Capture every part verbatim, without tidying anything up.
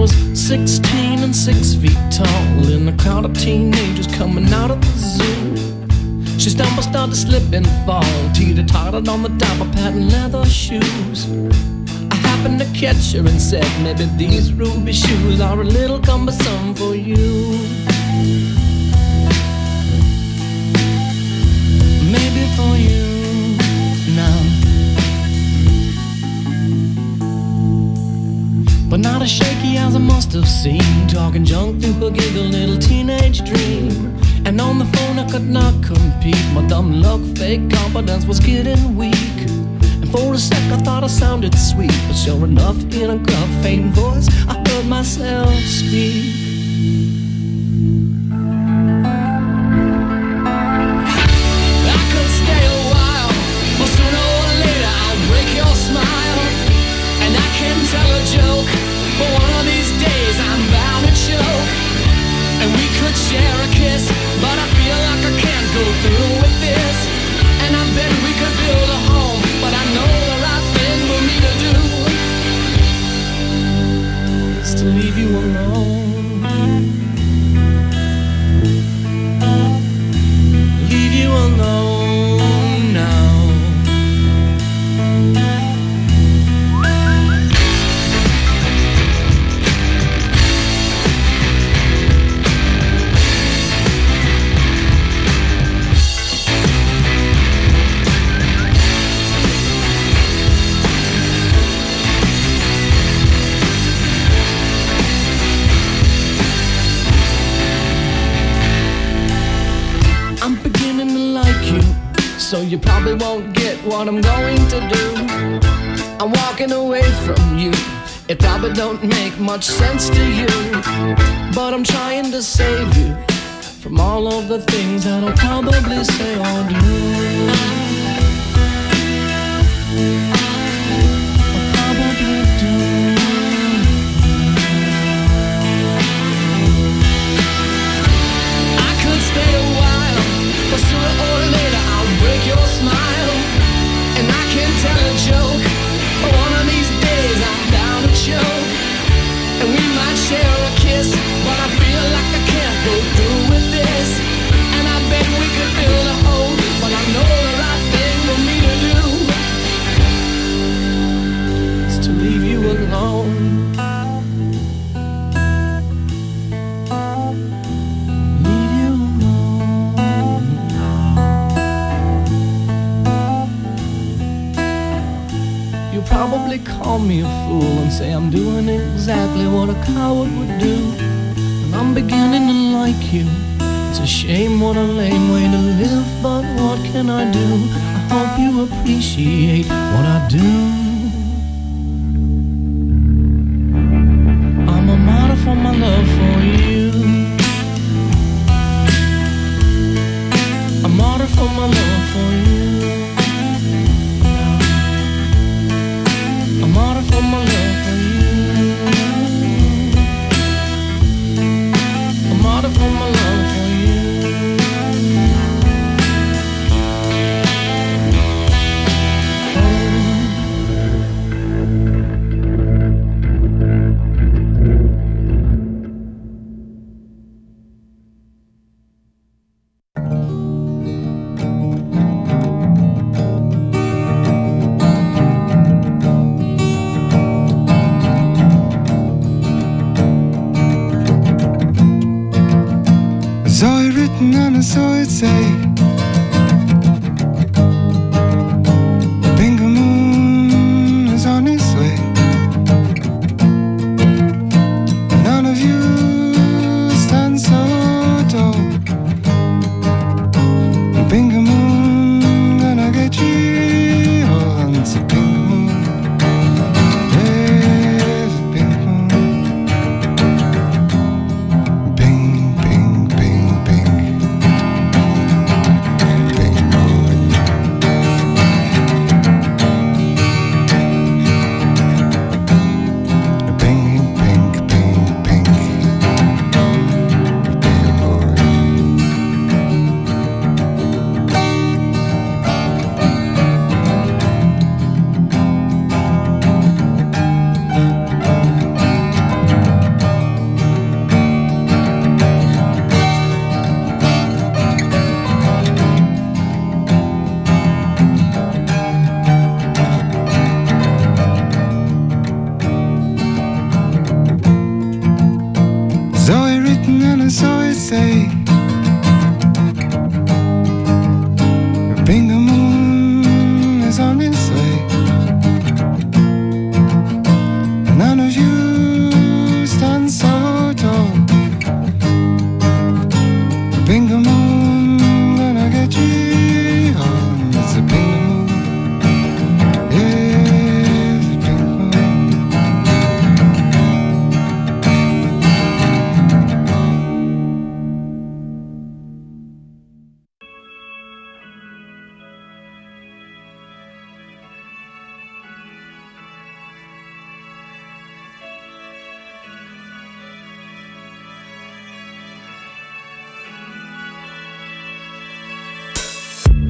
was sixteen and six feet tall in a crowd of teenagers coming out of the zoo. She stumbled, started to slip and fall, teeter-tottered on the top of patent leather shoes. I happened to catch her and said, maybe these ruby shoes are a little cumbersome for you. Maybe for you now, but not as shaky as I must have seemed, talking junk through her giggle little teenage dream. And on the phone I could not compete, my dumb luck, fake confidence was getting weak. And for a sec I thought I sounded sweet, but sure enough in a gruff, faint voice I heard myself speak. I could stay a while, but sooner or later I'll break your smile. And I can tell a joke, but one of these days I'm bound to choke. And we could share a kiss, but I feel like I can't go through with this. And I bet we could build a home, but I know the right thing for me to do is to leave you alone. Leave you alone now. So you probably won't get what I'm going to do. I'm walking away from you. It probably don't make much sense to you, but I'm trying to save you from all of the things that I'll probably say or do. I'll probably do. I could stay a while, but sooner or later I'll break your smile. And I can tell a joke, but one of these days I'm bound to choke. And we might share a kiss, but I feel like I can't go through with this. And I bet we could build a home, but I know the right thing for me to do is to leave you alone. Probably call me a fool and say I'm doing exactly what a coward would do. And I'm beginning to like you. It's a shame, what a lame way to live, but what can I do? I hope you appreciate what I do. I'm a martyr for my love for you. A martyr for my love for you. A martyr for my love for you. A martyr for my love for you. And I saw it say, Bingo Moon is on its way. None of you stand so tall. Bingo Moon gonna get you all. It's a Bingo Moon. There's a Bingo Moon. Bing, bing, bing, bing.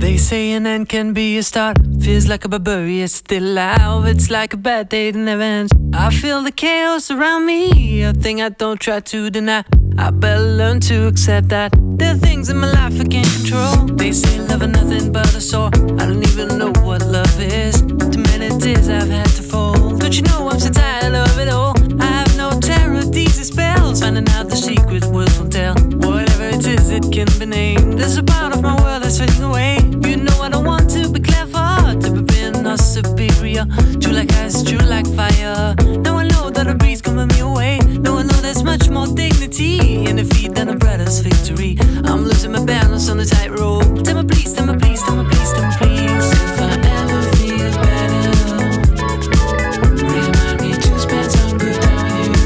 They say an end can be a start. Feels like a barbarian still alive. It's like a bad day that never ends. I feel the chaos around me, a thing I don't try to deny. I better learn to accept that there are things in my life I can't control. They say love is nothing but a sore. I don't even know what love is. Too many tears I've had to fold. Don't you know I'm so tired of it all? I have no terror, these are spells. Finding out the secret words won't tell. Whatever it is, it can be named. There's a part of my world that's fading away. You know I don't want to be clever, to be being or superior. True like ice, true like fire. Now I know that a breeze can burn me away. Now I know there's much more dignity in defeat than a brother's victory. I'm losing my balance on the tightrope. Tell me please, tell me please, tell me please, tell me please. If I ever feel better, remind me to spend some good time with you.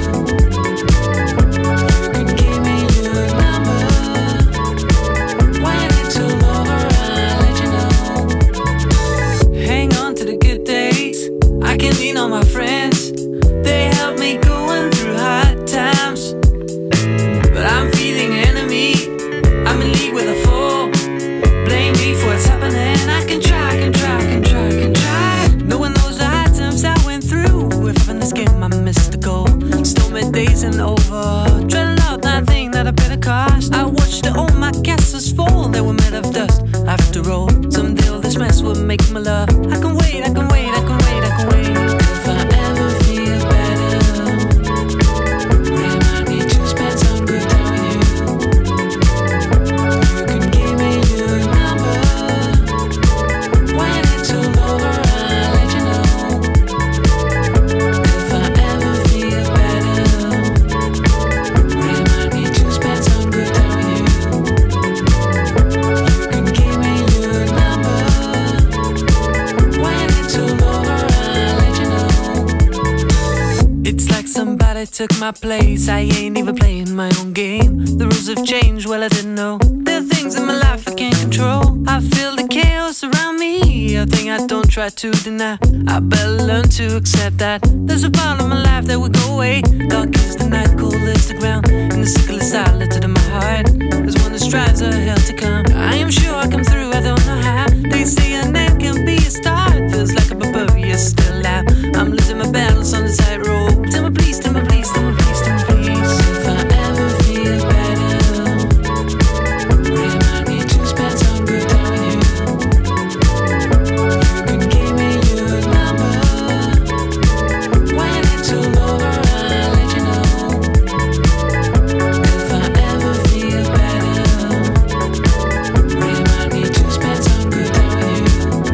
You can give me your number. When it's all over, I'll let you know. Hang on to the good days. I can lean on my friends. They help me going through hard times. But I'm feeling enemy. I'm in league with a fool. Blame me for what's happening. I can try, can try, can try, can try. No one knows the hard times I went through. If in this game I missed the goal. Stormy days and over. Dreading out nothing that I better cost. I watched all my castles fall. They were made of dust. After all, someday all this mess will make my love. I can wait, I can wait, I can wait, I can wait. If I ever feel better, remind me to spend some good time with you. You can give me your number. When it's all over, I'll let you know. If I ever feel better, remind me to spend some good time with you. You can give me your number. When it's all over, I'll let you know. It's like somebody took my place. I ain't even playing my own game. The rules have changed, well I didn't know. There are things in my life I can't control. I feel the chaos around me, a thing I don't try to deny. I better learn to accept that there's a part of my life that will go away. Dark is the night, cold is the ground, and the sickle is silent in my heart. There's one that strives a hell to come. I am sure I come through, I don't know how. They say an end can be a start. Feels like a barbarian still alive. I'm losing my balance on the tightrope. Tell me please, tell me please, tell me please, tell me please. If I ever feel better, remind me to spend some good time with you. You can give me your number. When it's all over, I'll let you know. If I ever feel better, remind me to spend some good time with you.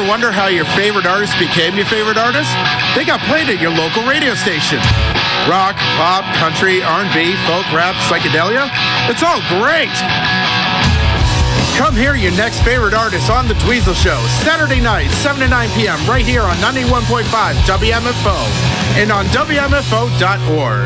ever wonder how your favorite artist became your favorite artist? They got played at your local radio station. Rock, pop, country, R and B, folk, rap, psychedelia. It's all great. Come hear your next favorite artist on The Dweezil Show, Saturday night, seven to nine p.m. right here on ninety-one point five W M F O and on W M F O dot org.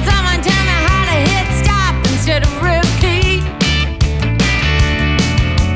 Instead of repeat,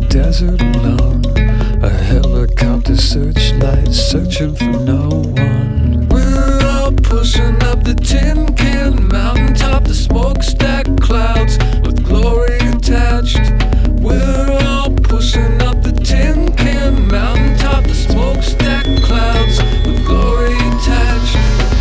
desert alone. A helicopter searchlight searching for no one. We're all pushing up the tin can mountaintop, the smokestack clouds with glory attached. We're all pushing up the tin can mountaintop, the smokestack clouds with glory attached.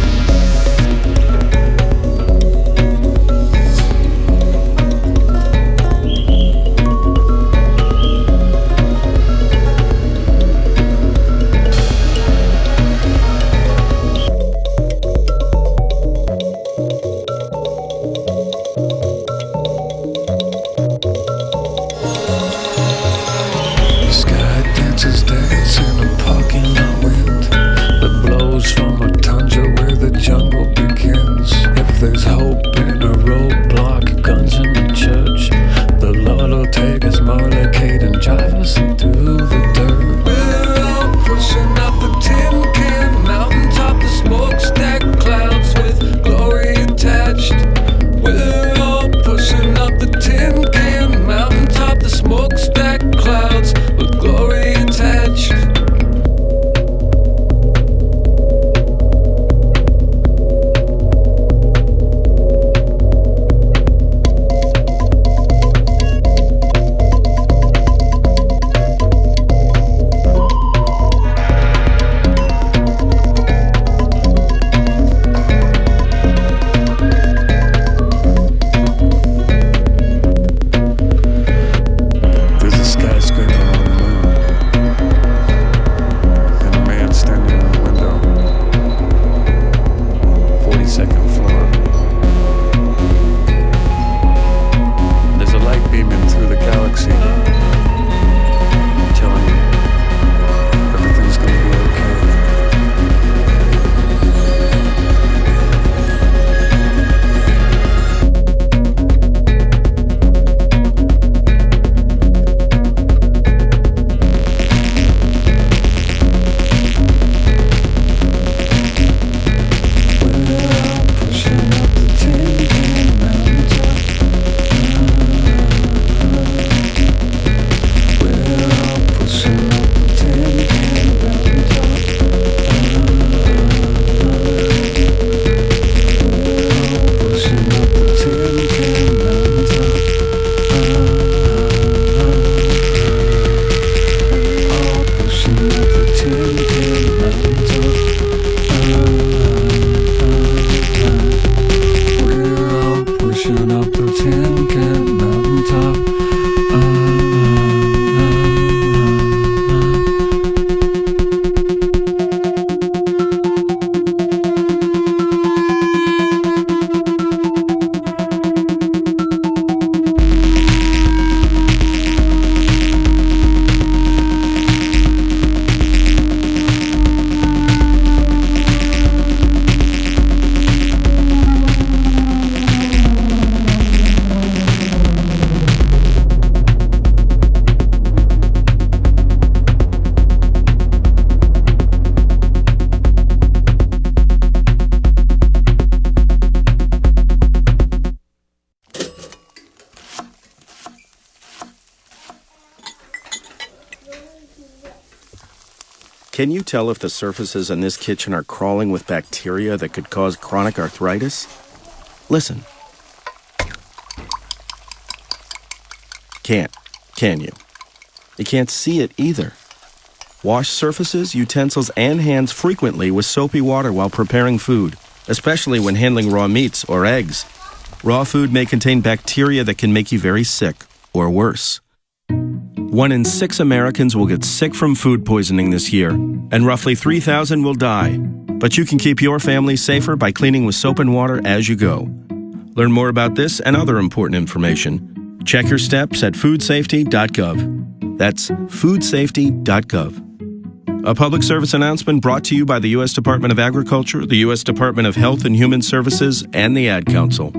Can you tell if the surfaces in this kitchen are crawling with bacteria that could cause chronic arthritis? Listen. Can't, can you? You can't see it either. Wash surfaces, utensils, and hands frequently with soapy water while preparing food, especially when handling raw meats or eggs. Raw food may contain bacteria that can make you very sick, or worse. One in six Americans will get sick from food poisoning this year, and roughly three thousand will die. But you can keep your family safer by cleaning with soap and water as you go. Learn more about this and other important information. Check your steps at food safety dot gov. That's food safety dot gov. A public service announcement brought to you by the U S Department of Agriculture, the U S Department of Health and Human Services, and the Ad Council.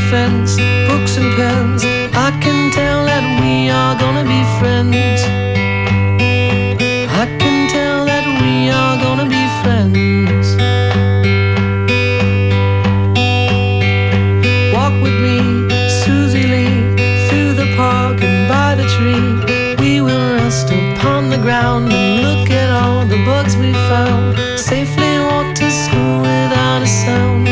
fence, books and pens. I can tell that we are gonna be friends. I can tell that we are gonna be friends. Walk with me, Susie Lee, through the park and by the tree. We will rest upon the ground and look at all the bugs we found. Safely walk to school without a sound.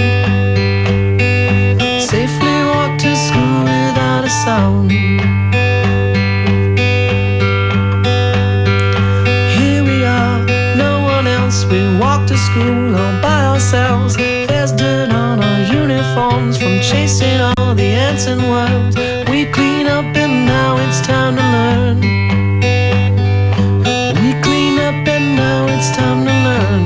Safely walk to school without a sound. Here we are, no one else. We walk to school all by ourselves. There's dirt on our uniforms from chasing all the ants and worms. We clean up and now it's time to learn. We clean up and now it's time to learn.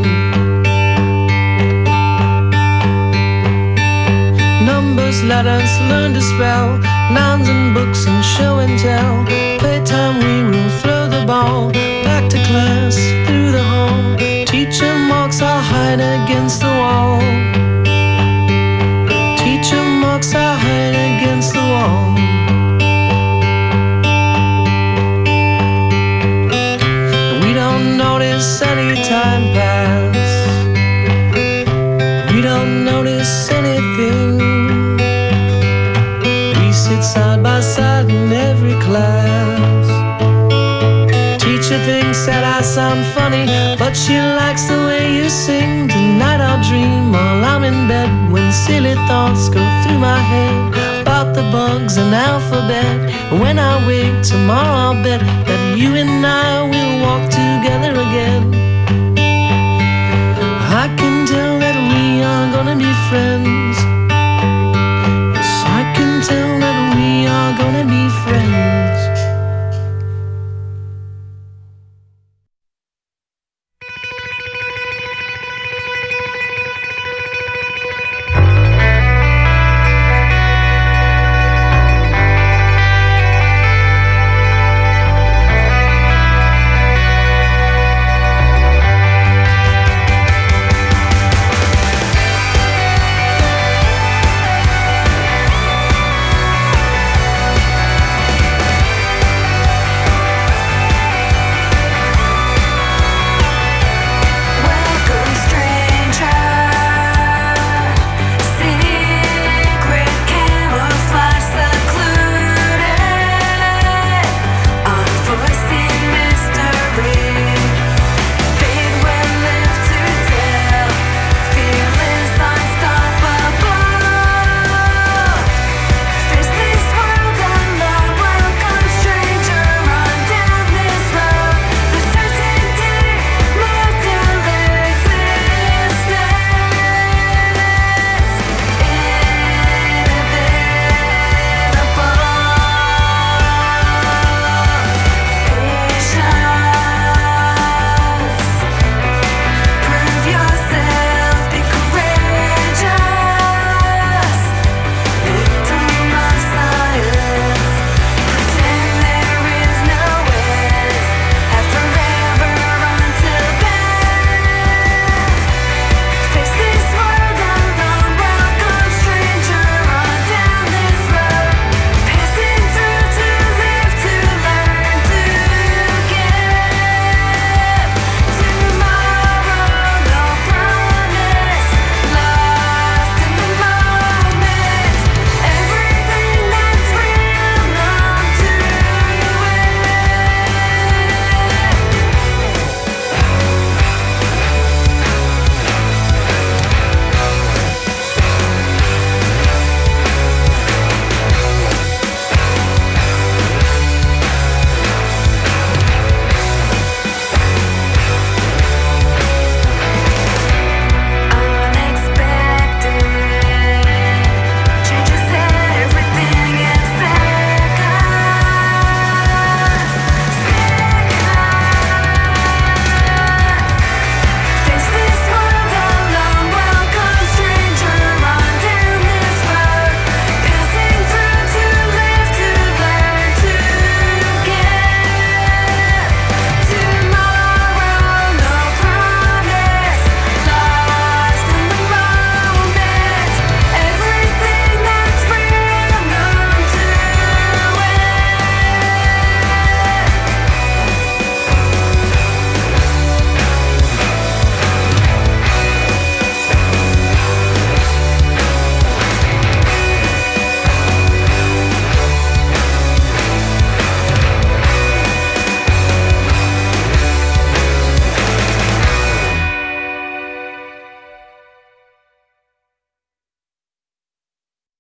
Numbers, letters, learn to spell, nouns and books and show and tell. Playtime we will throw the ball back to class through the hall. Teacher marks our hide against the wall. Teacher marks our hide against the wall. We don't notice any time pass. We don't notice anything. We sit side by side in every class. Teacher thinks that I sound funny, but she likes the way you sing. Tonight I'll dream while I'm in bed, when silly thoughts go through my head about the bugs and alphabet. And when I wake tomorrow I'll bet that you and I will walk together again. I can tell that we are gonna be friends. Yes, I can tell that we are gonna be friends.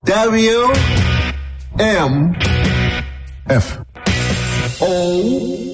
W M F O